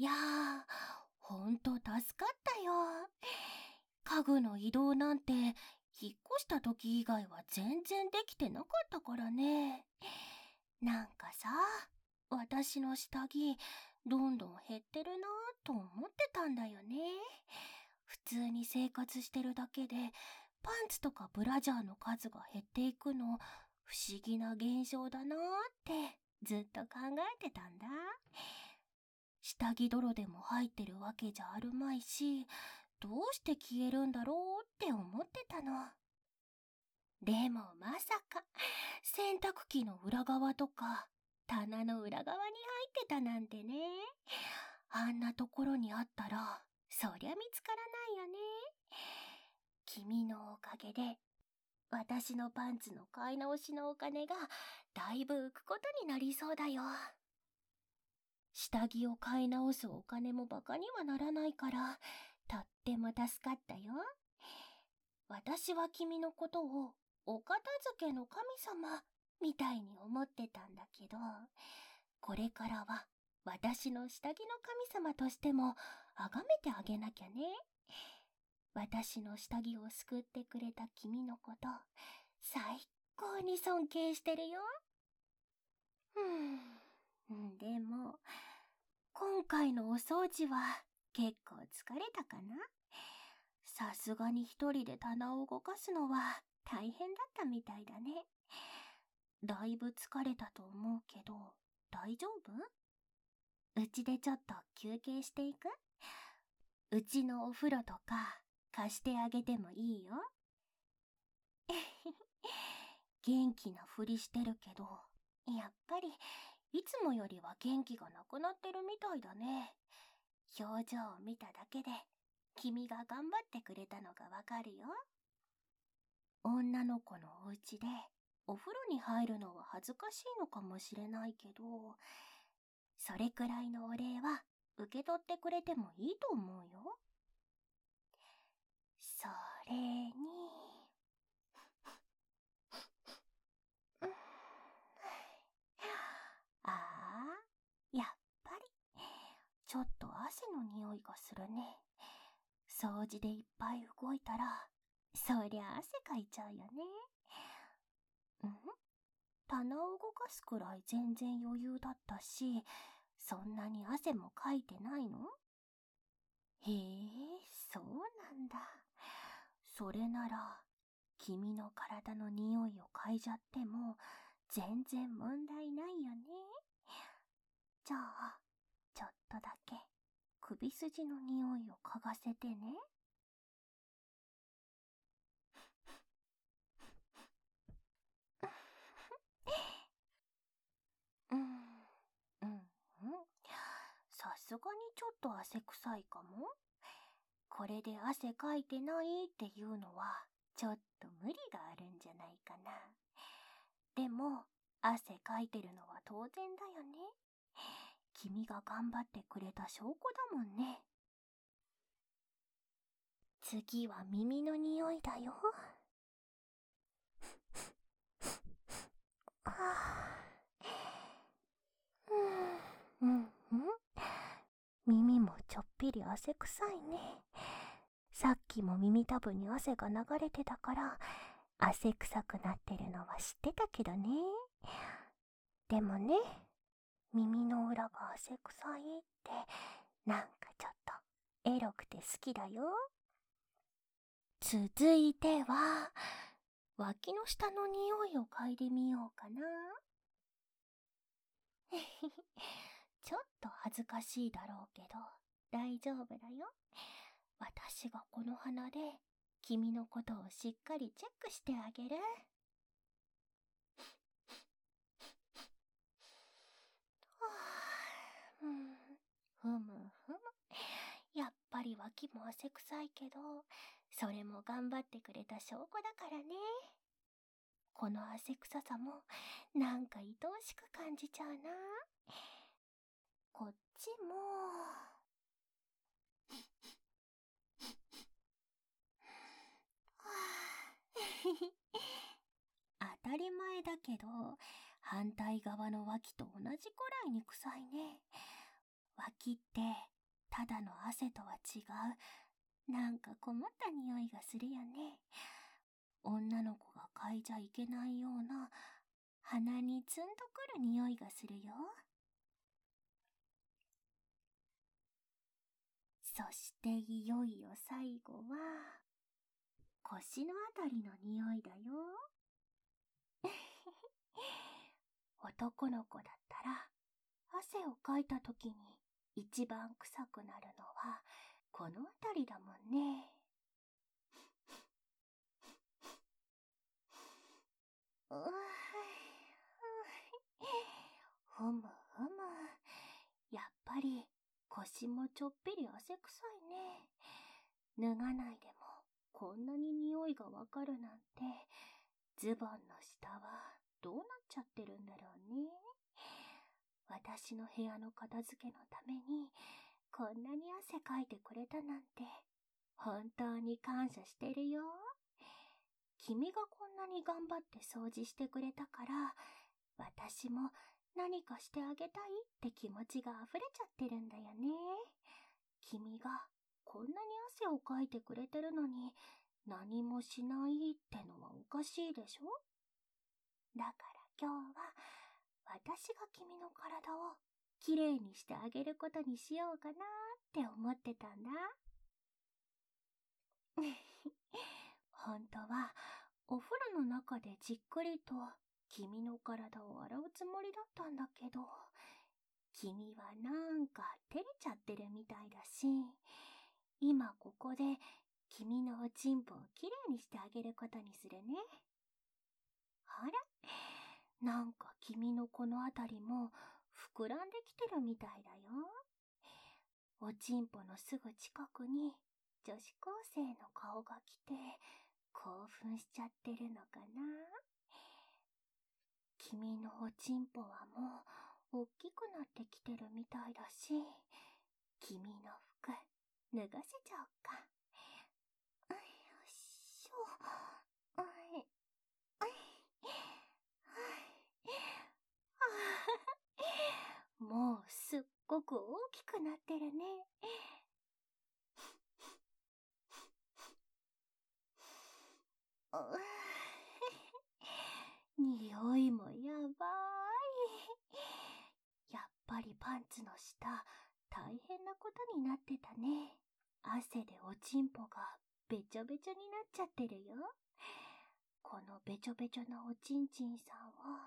いやー、ほんと助かったよ。家具の移動なんて、引っ越した時以外は全然できてなかったからね。なんかさ、私の下着、どんどん減ってるなぁと思ってたんだよね。普通に生活してるだけで、パンツとかブラジャーの数が減っていくの、不思議な現象だなーってずっと考えてたんだ。下着泥でも入ってるわけじゃあるまいし、どうして消えるんだろうって思ってたの。でもまさか、洗濯機の裏側とか、棚の裏側に入ってたなんてね。あんなところにあったら、そりゃ見つからないよね。君のおかげで、私のパンツの買い直しのお金が、だいぶ浮くことになりそうだよ。下着を買い直すお金もバカにはならないから、とっても助かったよ。私は君のことをお片付けの神様みたいに思ってたんだけど、これからは私の下着の神様としても崇めてあげなきゃね。私の下着を救ってくれた君のこと、最高に尊敬してるよ。でも、今回のお掃除は結構疲れたかな？さすがに一人で棚を動かすのは大変だったみたいだね。だいぶ疲れたと思うけど、大丈夫？うちでちょっと休憩していく？うちのお風呂とか貸してあげてもいいよ。元気なふりしてるけど、やっぱりいつもよりは元気がなくなってるみたいだね。表情を見ただけで君が頑張ってくれたのがわかるよ。女の子のお家でお風呂に入るのは恥ずかしいのかもしれないけど、それくらいのお礼は受け取ってくれてもいいと思うよ。それに、やっぱりちょっと汗の匂いがするね。掃除でいっぱい動いたら、そりゃ汗かいちゃうよね。棚を動かすくらい全然余裕だったし、そんなに汗もかいてないの？へえ、そうなんだ。それなら、君の体の匂いを嗅いじゃっても、全然問題ないよね。じゃあ、ちょっとだけ、首筋の匂いを嗅がせてね。うん、うん。さすがにちょっと汗臭いかも。これで汗かいてないっていうのは、ちょっと無理があるんじゃないかな。でも、汗かいてるのは当然だよね。君が頑張ってくれた証拠だもんね。次は耳の匂いだよ。はぁ、耳もちょっぴり汗臭いね。さっきも耳たぶに汗が流れてたから、汗臭くなってるのは知ってたけどね。でもね、耳の裏が汗臭いって、なんかちょっとエロくて好きだよ。続いては、脇の下の匂いを嗅いでみようかな。ちょっと恥ずかしいだろうけど、大丈夫だよ。私がこの鼻で、君のことをしっかりチェックしてあげる。ふむふむ。やっぱり脇も汗臭いけど、それも頑張ってくれた証拠だからね。この汗臭さも、なんか愛おしく感じちゃうな。こっちも、当たり前だけど、反対側の脇と同じくらいに臭いね。脇ってただの汗とは違う、なんか困った匂いがするよね。女の子が嗅いじゃいけないような、鼻にツンとくる匂いがするよ。そしていよいよ最後は、腰のあたりの匂いだよ。男の子だったら、汗をかいた時に一番臭くなるのは、このあたりだもんね。うぅふむふむ。やっぱり腰もちょっぴり汗臭いね。脱がないでもこんなに匂いがわかるなんて、ズボンの下はどうなっちゃってるんだろうね。私の部屋の片付けのためにこんなに汗かいてくれたなんて、本当に感謝してるよ。君がこんなに頑張って掃除してくれたから、私も何かしてあげたいって気持ちが溢れちゃってるんだよね。君がこんなに汗をかいてくれてるのに何もしないってのはおかしいでしょ。だから今日は私が君の体をきれいにしてあげることにしようかなって思ってたんだ。本当はお風呂の中でじっくりと君の体を洗うつもりだったんだけど、君はなんか照れちゃってるみたいだし、今ここで君のおちんぽをきれいにしてあげることにするね。ほら、なんか君のこのあたりも膨らんできてるみたいだよ。おちんぽのすぐ近くに女子高生の顔が来て興奮しちゃってるのかな。君のおちんぽはもう大きくなってきてるみたいだし、君の服脱がせちゃおうか。よいしょ。もうすっごく大きくなってるね。匂いもやばい。やっぱりパンツの下、大変なことになってたね。汗でおちんぽがべちょべちょになっちゃってるよ。このべちょべちょなおちんちんさんを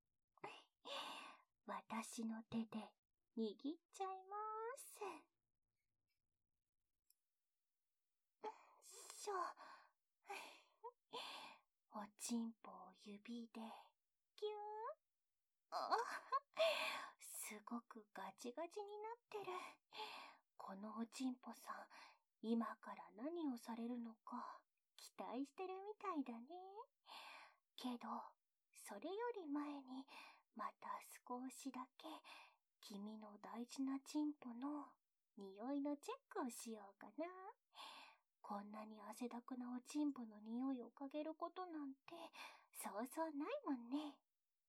私の手で握っちゃいます。しょ。おちんぽを指でぎゅー。すごくガチガチになってる。このおちんぽさん、今から何をされるのか期待してるみたいだね。けど、それより前にまた少しだけ君の大事なちんぽの匂いのチェックをしようかな。こんなに汗だくなおちんぽの匂いを嗅げることなんてそうそうないもんね。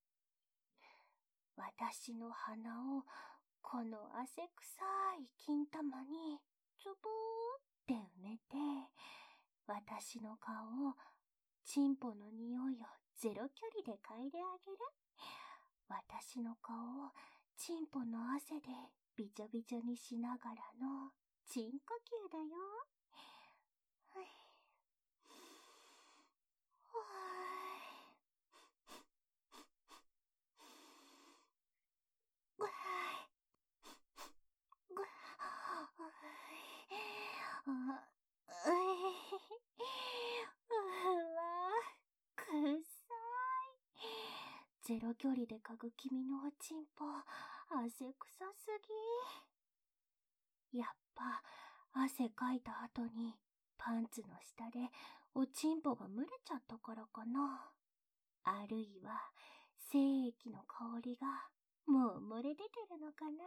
私の鼻をこの汗臭い金玉につぼーって埋めて、私の顔をチンポの匂いをゼロ距離で嗅いであげる。私の顔をチンポの汗でびちょびちょにしながらのチン呼吸だよ。はい。ぐわーぐわーうわくっさい。ゼロ距離で嗅ぐ君のおちんぽ、汗臭すぎ。やっぱ汗かいた後にパンツの下でおちんぽが蒸れちゃったからかな。あるいは精液の香りがもう漏れ出てるのかな。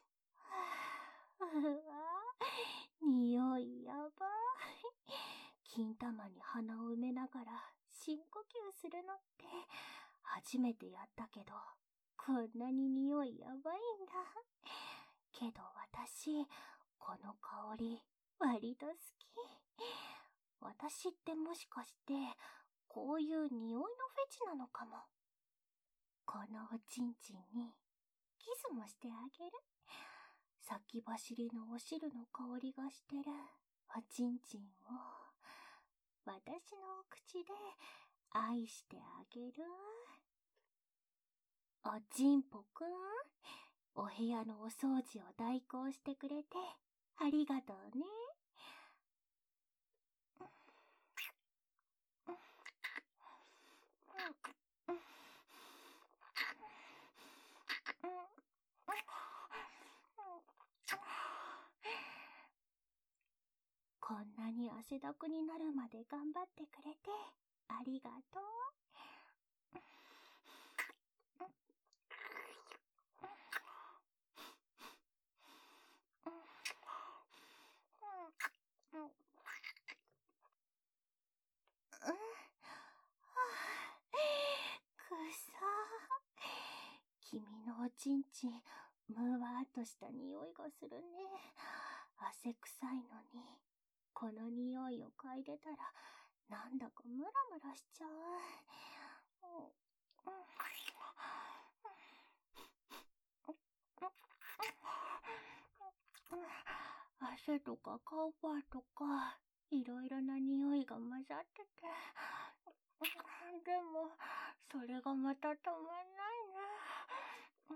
うわ、匂いやばい。 金玉に鼻を埋めながら深呼吸するのって初めてやったけど、こんなに匂いやばいんだ。けど私、この香り割と好き。私ってもしかしてこういう匂いのフェチなのかも。このおちんちんにキスもしてあげる。先走りのお汁の香りがしてるおちんちんを私のお口で愛してあげる。おちんぽくん、お部屋のお掃除を代行してくれてありがとうね。こんなに汗だくになるまで頑張ってくれてありがとう。くそー。君のおちんちん、むわーっとした匂いがするね。汗臭いのに、この匂いを嗅いでたら、なんだかムラムラしちゃう。汗とかカウパーとか、いろいろな匂いが混ざってて。でも、それがまたたまんないな。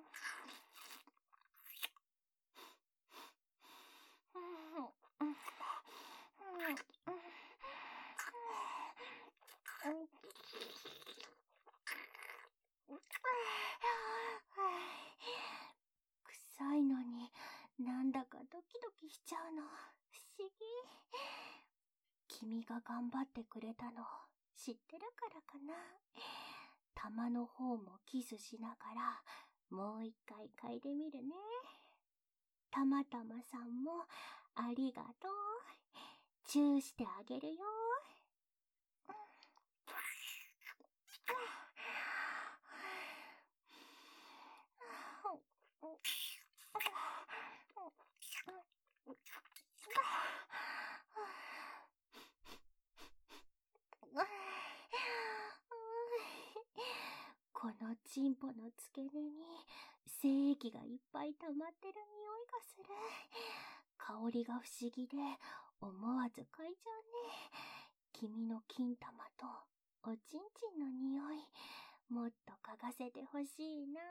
臭いのになんだかドキドキしちゃうの不思議。君が頑張ってくれたの知ってるからかな。玉の方もキスしながらもう一回嗅いでみるね。たまたまさんもありがとう。チューしてあげるよ。このチンポの付け根に精液がいっぱい溜まってる匂いがする。香りが不思議で思わず嗅いじゃうね。君の金玉とおちんちんの匂い、もっと嗅がせてほしいな。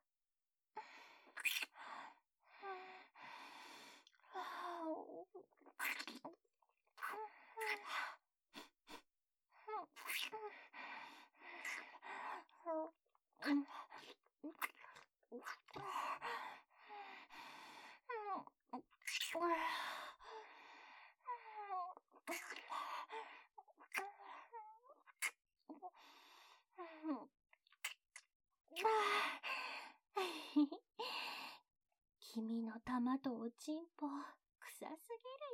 君の玉とおちんぽ、臭すぎるよ。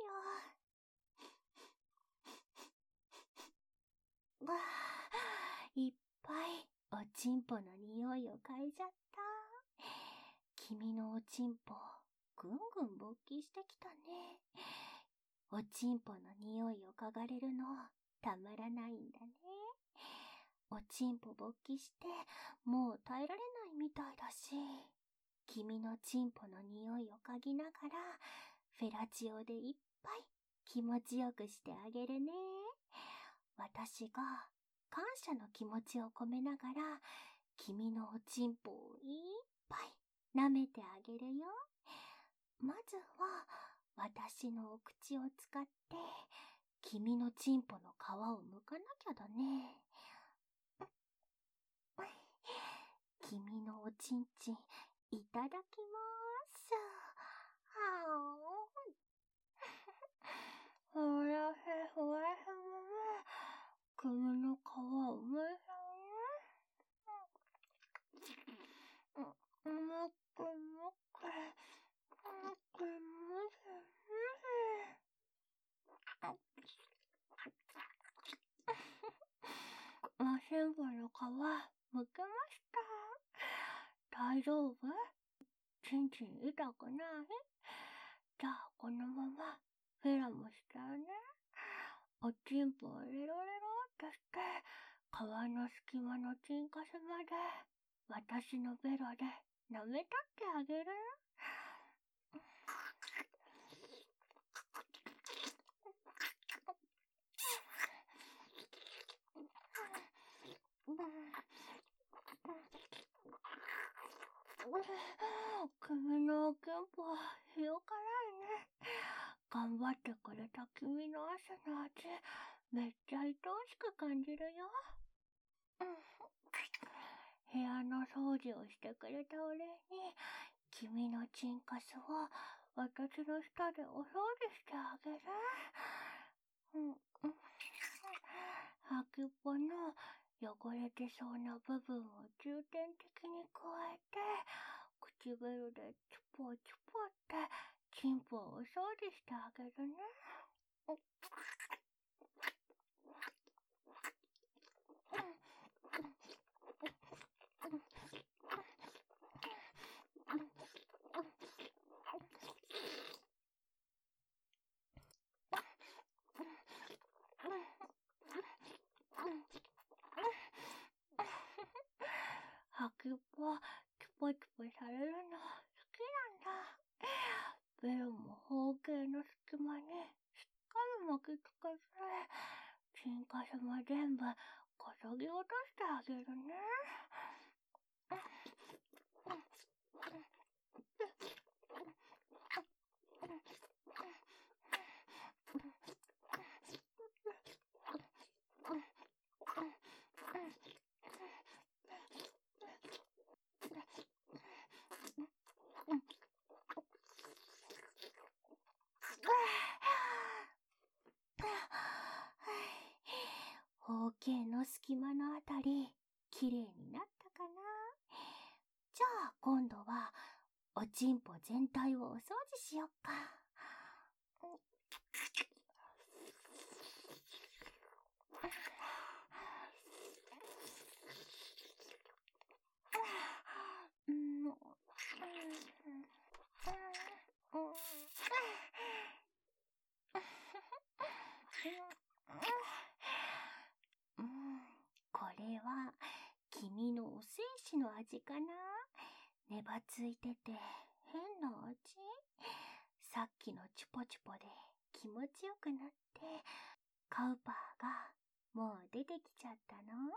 いっぱいおちんぽの匂いを嗅いじゃった。君のおちんぽ、ぐんぐん勃起してきたね。おちんぽの匂いを嗅がれるの、たまらないんだね。おちんぽ勃起して、もう耐えられないみたいだし、君のちんぽの匂いを嗅ぎながら、フェラチオでいっぱい気持ちよくしてあげるね。私が感謝の気持ちを込めながら、君のおちんぽをいっぱい舐めてあげるよ。まずは、私のお口を使って、君のちんぽの皮を剥かなきゃだね。君のおちんちん、いただきまーす。ほらへほらへも君の皮をむさね。もくもく、もくもく。 全部の皮むけました。大丈夫？ちんちん痛くない？じゃあこのままフェラもしたらね。おちんぽをレロレロっとして皮の隙間のチンカスまで私のベロで舐めたってあげる。君のおけんぽ塩辛いね。頑張ってくれた君の汗の味、めっちゃ愛おしく感じるよ。部屋の掃除をしてくれたお礼に、君のチンカスを私の舌でお掃除してあげる。先っぽの汚れてそうな部分を重点的に加えて、唇でチュポチュポってチンポをお掃除してあげるね。先っぽチュポチュポされるの好きなんだ。ベロも方形の隙間にしっかり巻きつけて、チンカスも全部こそぎ落としてあげるね。方形の隙間のあたり、きれいになったかな。じゃあ今度はおちんぽ全体をお掃除しよっか。これは君のお精子の味かな。ねばついてて変な味。さっきのチュポチュポで気持ちよくなって、カウパーがもう出てきちゃったの。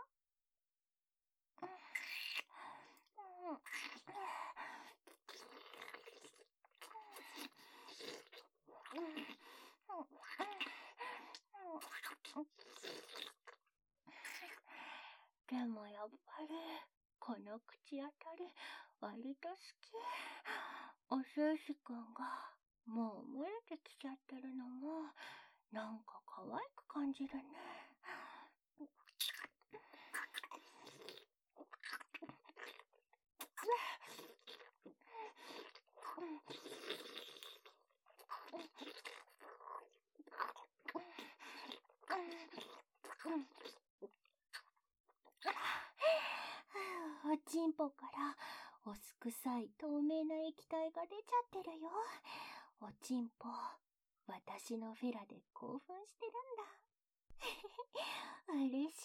でもやっぱりこの口当たり割と好き。おせいしくんがもう漏れてきちゃってるのもなんか可愛く感じるね。おちんぽからおすくさい透明な液体が出ちゃってるよ。おちんぽ、私のフェラで興奮してるんだ。嬉しい。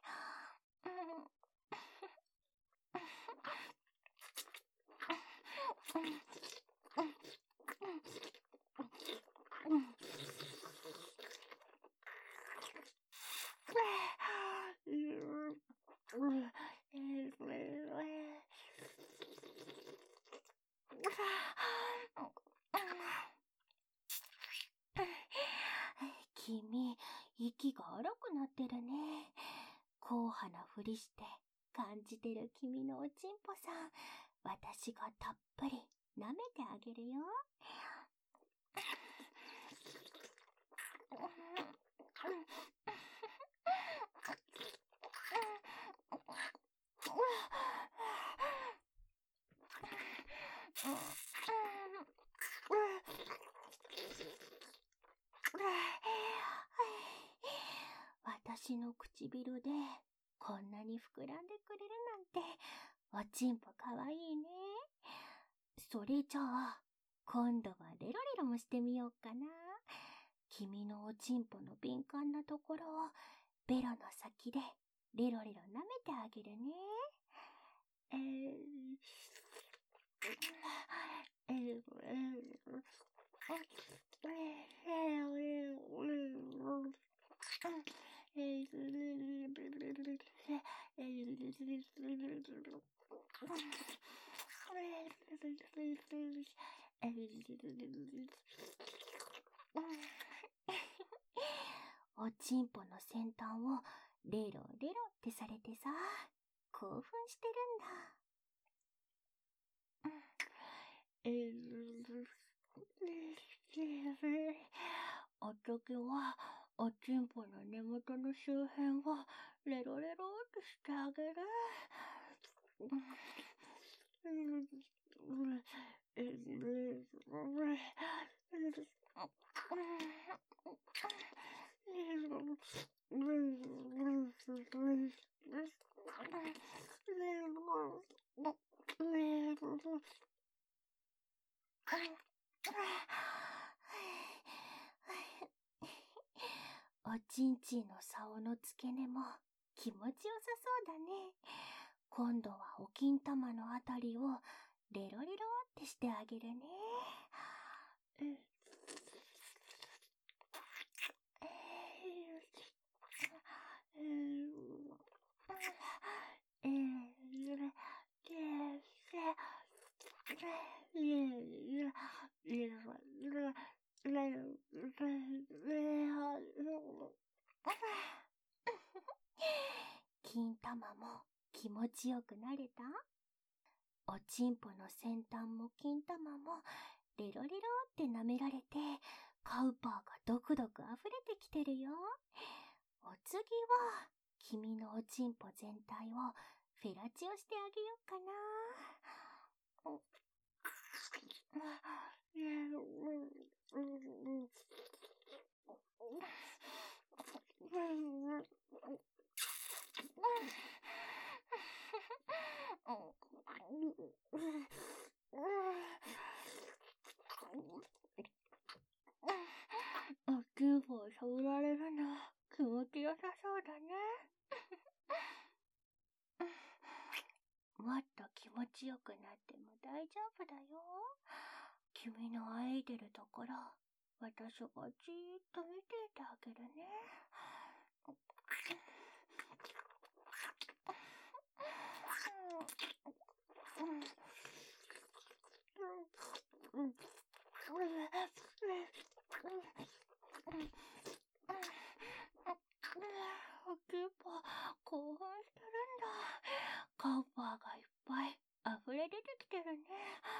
君、息が荒くなってるね。硬派なふりして感じてる君のおちんぽさん、私がたっぷり舐めてあげるよ。私の唇でこんなに膨らんでくれるなんて、おちんぽかわいいね。それじゃあ、今度はレロレロもしてみようかな。君のおちんぽの敏感なところを、ベロの先でレロレロ舐めてあげるね。おちんぽの先端をレロレロってされてさ、興奮してるんだ。お時は、おちんぽの根元の周辺をレロレロってしてあげる。おちんちんの竿の付け根も気持ちよさそうだね。今度はお金玉のあたりをレロレロってしてあげるね。金玉も気持ちよくなれた？おちんぽの先端も金玉もレロレロって舐められて、カウパーがドクドク溢れてきてるよ。お次は君のおちんぽ全体をフェラチオしてあげようかな。おちんぽを触られるの気持ちよさそうだね。もっと気持ちよくなっても大丈夫だよ。君のあえいでるところ、私がじーっと見ていてあげるね。おちんぽ興奮してるんだ。カウパーがいっぱい溢れ出てきてるね。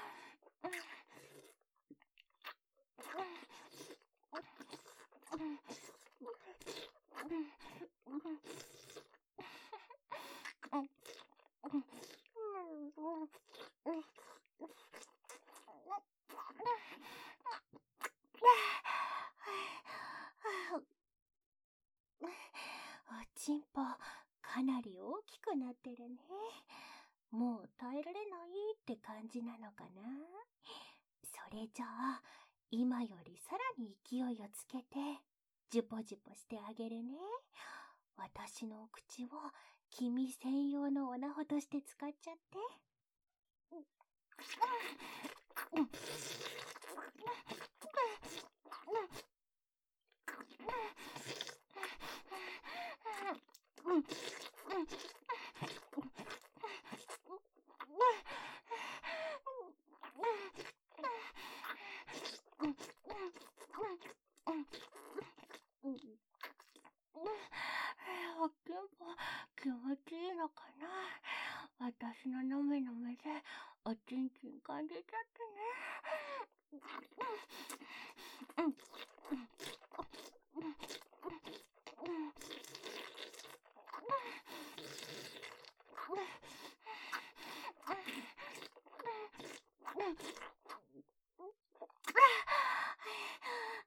おちんぽかなり大きくなってるね。もう耐えられないって感じなのかな。それじゃあ今よりさらに勢いをつけてジュポジュポしてあげるね。私のお口を君専用のおなほとして使っちゃって。おちんぽ気持ちいいのかな。私ののめのめでおちんちん感じちゃってね。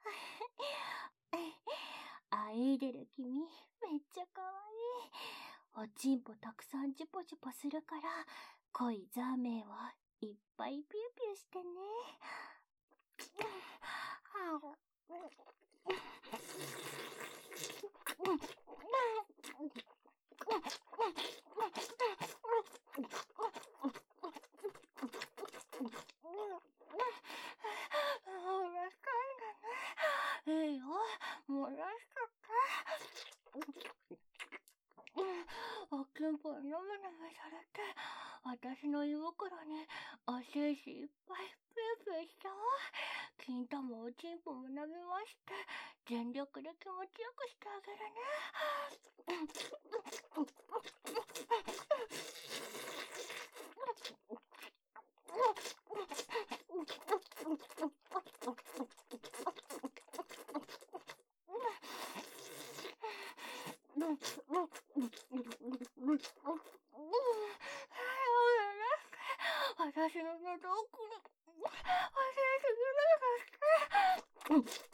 あえいでる君めっちゃかわいい。 おちんぽたくさんジュポジュポするから、濃いザーメンをいっぱいピューピューしてね。いいよ、漏らしちゃって。おきんぽにのむのむされて、私の胃袋にお精子いっぱいプープーしちゃおう。金玉おちんぽも舐めまして、全力で気持ちよくしてあげるね。私の喉奥に教えてくれるして。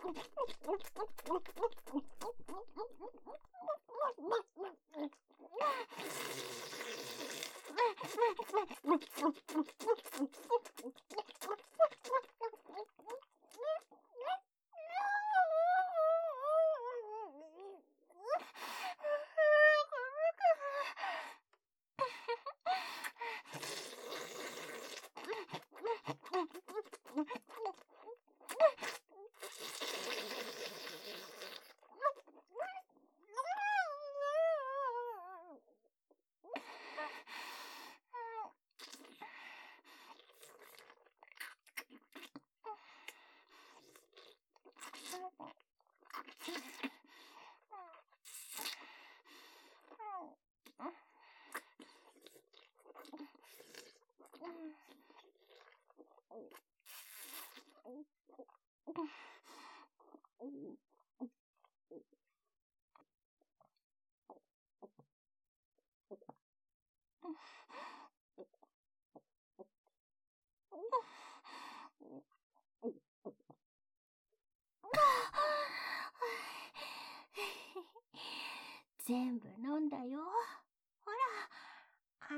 全部飲んだよ。ほら。ほ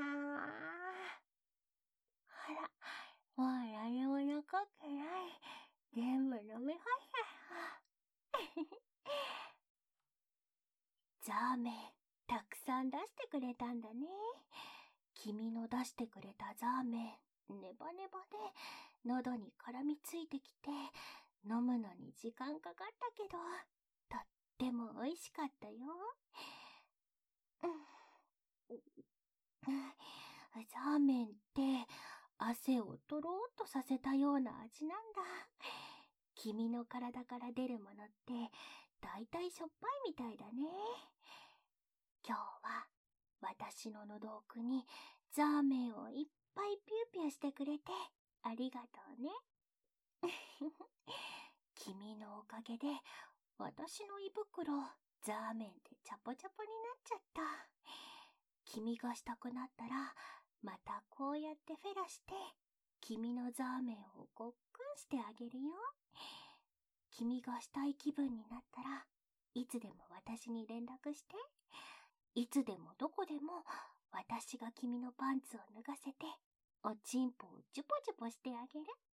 ら。もう何も残ってない。全部飲み干した。ザーメン、たくさん出してくれたんだね。君の出してくれたザーメン、ネバネバで喉に絡みついてきて、飲むのに時間かかったけど、とっても美味しかったよ。ザーメンって汗をとろーっとさせたような味なんだ。君の体から出るものってだいたいしょっぱいみたいだね。今日は私の喉奥にザーメンをいっぱいピューピューしてくれてありがとうね。君のおかげで私の胃袋ザーメンでチャポチャポになっちゃった。君がしたくなったらまたこうやってフェラして君のザーメンをごっくんしてあげるよ。君がしたい気分になったらいつでも私に連絡して。いつでもどこでも私が君のパンツを脱がせておちんぽをジュポジュポしてあげる。